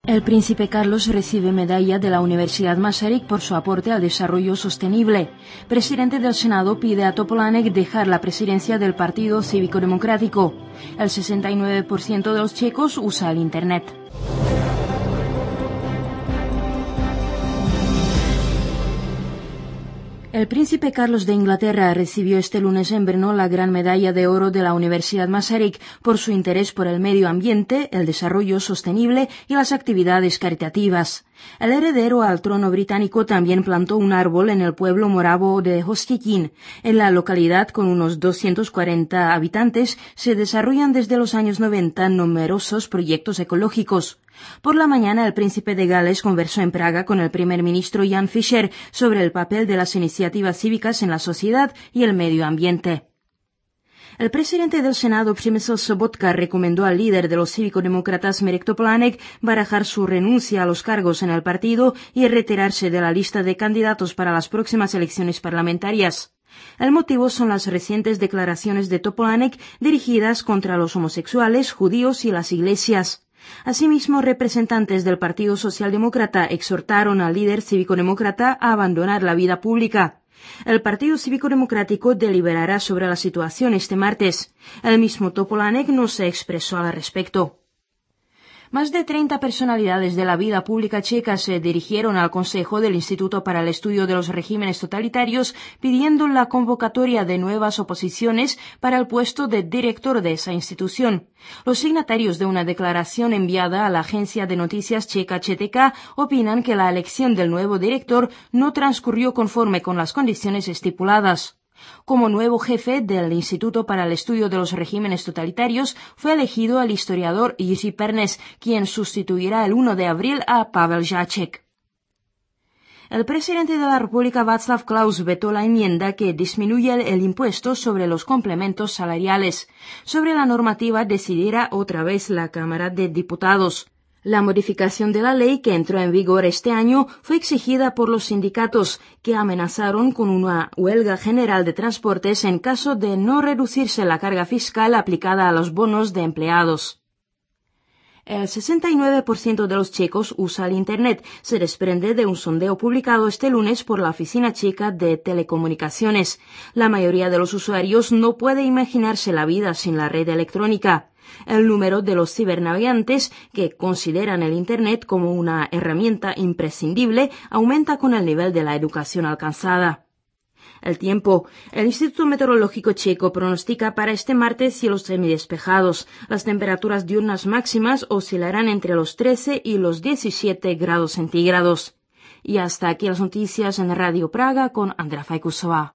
El príncipe Carlos recibe medalla de la Universidad Masaryk por su aporte al desarrollo sostenible. Presidente del Senado pide a Topolánek dejar la presidencia del Partido Cívico-Democrático. El 69% de los checos usa el Internet. El príncipe Carlos de Inglaterra recibió este lunes en Brno la gran medalla de oro de la Universidad Masaryk por su interés por el medio ambiente, el desarrollo sostenible y las actividades caritativas. El heredero al trono británico también plantó un árbol en el pueblo moravo de Hostikin. En la localidad, con unos 240 habitantes, se desarrollan desde los años 90 numerosos proyectos ecológicos. Por la mañana, el príncipe de Gales conversó en Praga con el primer ministro Jan Fischer sobre el papel de las iniciativas cívicas en la sociedad y el medio ambiente. El presidente del Senado, Přemysl Sobotka, recomendó al líder de los cívico-demócratas, Mirek Topolánek, barajar su renuncia a los cargos en el partido y retirarse de la lista de candidatos para las próximas elecciones parlamentarias. El motivo son las recientes declaraciones de Topolánek dirigidas contra los homosexuales, judíos y las iglesias. Asimismo, representantes del Partido Socialdemócrata exhortaron al líder cívico-demócrata a abandonar la vida pública. El Partido Cívico-Democrático deliberará sobre la situación este martes. El mismo Topolánek no se expresó al respecto. Más de 30 personalidades de la vida pública checa se dirigieron al Consejo del Instituto para el Estudio de los Regímenes Totalitarios pidiendo la convocatoria de nuevas oposiciones para el puesto de director de esa institución. Los signatarios de una declaración enviada a la agencia de noticias checa CTK opinan que la elección del nuevo director no transcurrió conforme con las condiciones estipuladas. Como nuevo jefe del Instituto para el Estudio de los Regímenes Totalitarios fue elegido el historiador Jiří Pernes, quien sustituirá el 1 de abril a Pavel Žáček. El presidente de la República, Václav Klaus, vetó la enmienda que disminuye el impuesto sobre los complementos salariales. Sobre la normativa decidirá otra vez la Cámara de Diputados. La modificación de la ley, que entró en vigor este año, fue exigida por los sindicatos, que amenazaron con una huelga general de transportes en caso de no reducirse la carga fiscal aplicada a los bonos de empleados. El 69% de los checos usa el Internet, se desprende de un sondeo publicado este lunes por la Oficina Checa de Telecomunicaciones. La mayoría de los usuarios no puede imaginarse la vida sin la red electrónica. El número de los cibernavegantes que consideran el Internet como una herramienta imprescindible aumenta con el nivel de la educación alcanzada. El tiempo. El Instituto Meteorológico Checo pronostica para este martes cielos semidespejados. Las temperaturas diurnas máximas oscilarán entre los 13 y los 17 grados centígrados. Y hasta aquí las noticias en Radio Praga con Andrea Fajkusová.